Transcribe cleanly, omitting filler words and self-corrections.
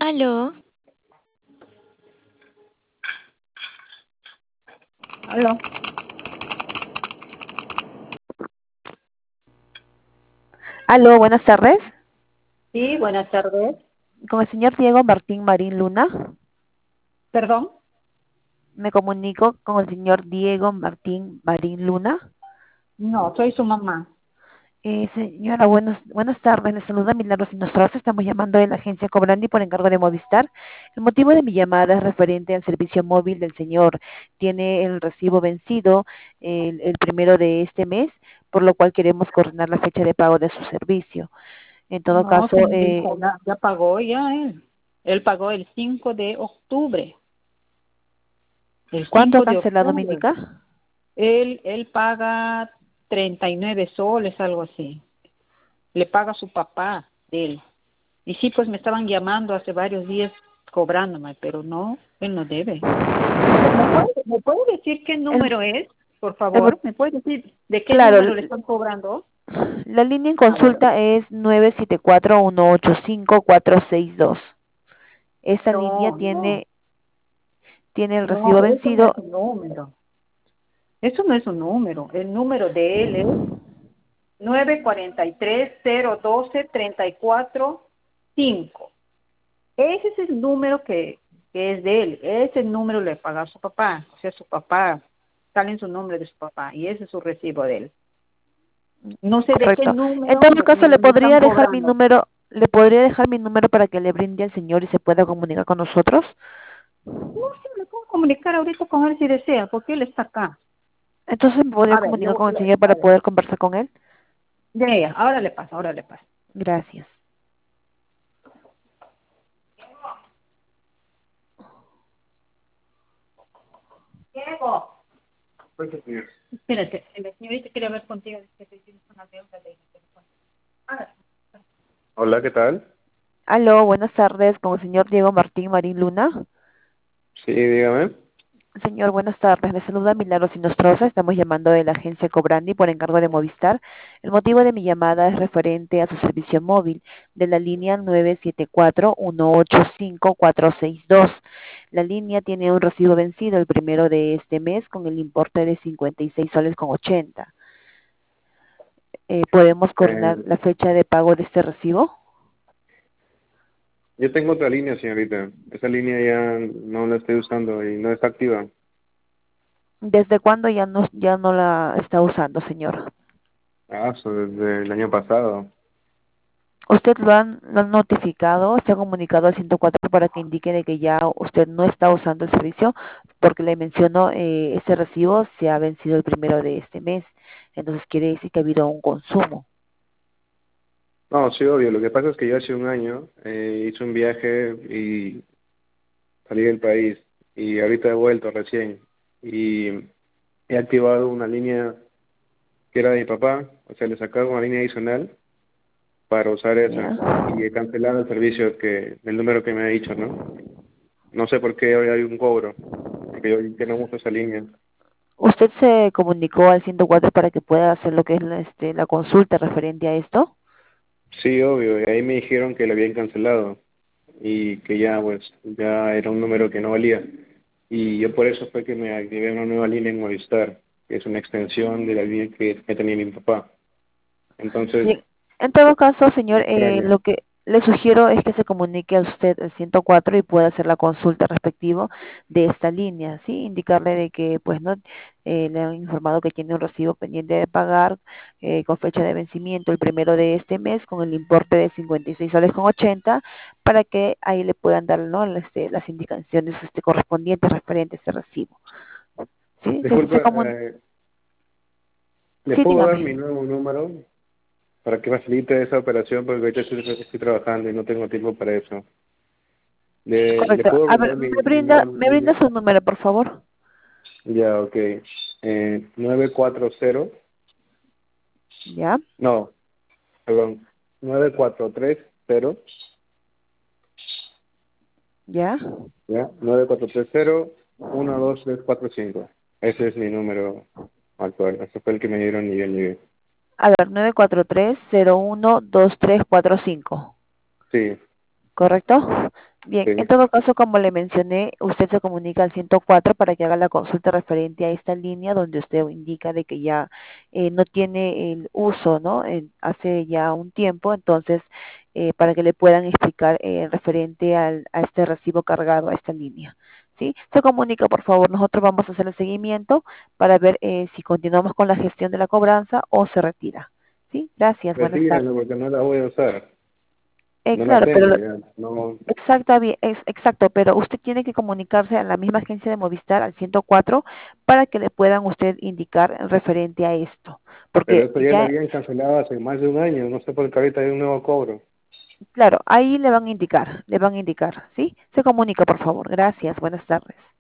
Aló, Aló. Aló, buenas tardes. Sí, buenas tardes. Con el señor Diego Martín Marín Luna. Perdón. Me comunico con el señor Diego Martín Marín Luna. No, soy su mamá. Señora, buenas tardes. Le saluda Milagros Inostroza. Estamos llamando de la agencia Cobrandi por encargo de Movistar. El motivo de mi llamada es referente al servicio móvil del señor. Tiene el recibo vencido el primero de este mes, por lo cual queremos coordinar la fecha de pago de su servicio. En todo No, caso, señorita, ya pagó ya él. Él pagó el 5 de octubre. El ¿cuánto ha 5 de cancelado, me octubre. indica? Él paga 39 soles, algo así. Le paga su papá de él. Y sí, pues me estaban llamando hace varios días cobrándome, pero no, él no debe. ¿Me puede decir qué El, número es, por el mo- favor? ¿Me puede decir de qué claro, número le están cobrando? la línea en A ver. consulta es 974-185-462. Esa línea No, no. tiene el recibo No, eso no vencido. es un número. Eso no es un número. El número de él es 943-012-34-5. Ese es el número que es de él. Ese número le paga a su papá. O sea, su papá, sale en su nombre de su papá. Y ese es su recibo de él. No sé de qué Correcto. En número todo caso, me están cobrando. le podría dejar mi número para que le brinde al señor y se pueda comunicar con nosotros. No sé, me puedo comunicar ahorita con él si desea, porque él está acá. Entonces me podría A ver, comunicar con el señor a para ver. poder conversar con él. Ya, ahora le pasa, ahora le pasa. Gracias. Diego. Espérate, la señorita quiere hablar contigo. Dice que tienes una deuda de teléfono. Ah, Hola, ¿qué tal? Aló, buenas tardes, con el señor Diego Martín Marín Luna. Sí, dígame. Señor, buenas tardes. Le saluda Milagros Inostroza. Estamos llamando de la agencia Cobrandi por encargo de Movistar. El motivo de mi llamada es referente a su servicio móvil de la línea 974-185-462. La línea tiene un recibo vencido el primero de este mes con el importe de 56 soles con 80. ¿Podemos coordinar Eh, la fecha de pago de este recibo? yo tengo otra línea, señorita. Esa línea ya no la estoy usando y no está activa. ¿Desde cuándo ya no la está usando, señor? Eso desde el año pasado. ¿Usted lo han notificado, se ha comunicado al 104 para que indique de que ya usted no está usando el servicio? Porque le menciono, ese recibo se ha vencido el primero de este mes, entonces quiere decir que ha habido un consumo. No, sí, obvio. Lo que pasa es que yo hace un año hice un viaje y salí del país y ahorita he vuelto recién y he activado una línea que era de mi papá, o sea, le sacaron una línea adicional para usar esa ¿Ya? y he cancelado el servicio el número que me ha dicho, ¿no? No sé por qué hoy hay un cobro, porque yo que no uso esa línea. ¿Usted se comunicó al 104 para que pueda hacer lo que es la consulta referente a esto? Sí, obvio, y ahí me dijeron que lo habían cancelado y que ya, pues, ya era un número que no valía. Y yo por eso fue que me activé una nueva línea en Movistar, que es una extensión de la línea que tenía mi papá. Entonces, Bien, en todo caso, señor, me extraña. lo que le sugiero es que se comunique a usted al 104 y pueda hacer la consulta respectivo de esta línea, ¿sí? Indicarle de que, pues, no le han informado que tiene un recibo pendiente de pagar con fecha de vencimiento el primero de este mes con el importe de 56 soles con 80 para que ahí le puedan dar, ¿no? Las indicaciones correspondientes referentes a ese recibo, ¿sí? Disculpa, ¿le Sí, puedo dar mi dígame. nuevo número para que facilite esa operación? Porque ahorita estoy trabajando y no tengo tiempo para eso. ¿Le Correcto. puedo A ver, brindar mi nueva me línea? brinda su número, por favor. Ya, ok. 940, ¿Ya? no, perdón, 9430, ¿Ya? ya, 9430 Ese es mi número actual. Ese fue el que me dieron y yo llegué. A ver, 943-012345. Sí, ¿Correcto? Bien, en Sí. todo caso, como le mencioné, usted se comunica al 104 para que haga la consulta referente a esta línea donde usted indica de que ya no tiene el uso, ¿no? Hace ya un tiempo, entonces, para que le puedan explicar referente a este recibo cargado a esta línea. ¿Sí? Se comunica, por favor, nosotros vamos a hacer el seguimiento para ver si continuamos con la gestión de la cobranza o se retira. ¿Sí? Gracias, buenas tardes. Retírenlo porque no la voy a usar. No la Claro, tengo pero ya. No. exacto, pero usted tiene que comunicarse a la misma agencia de Movistar, al 104, para que le puedan usted indicar referente a esto. Pero Porque eso ya lo ya, habían cancelado hace más de un año. No sé por qué ahorita hay un nuevo cobro. claro, ahí le van a indicar, ¿sí? Se comunica, por favor. Gracias, buenas tardes.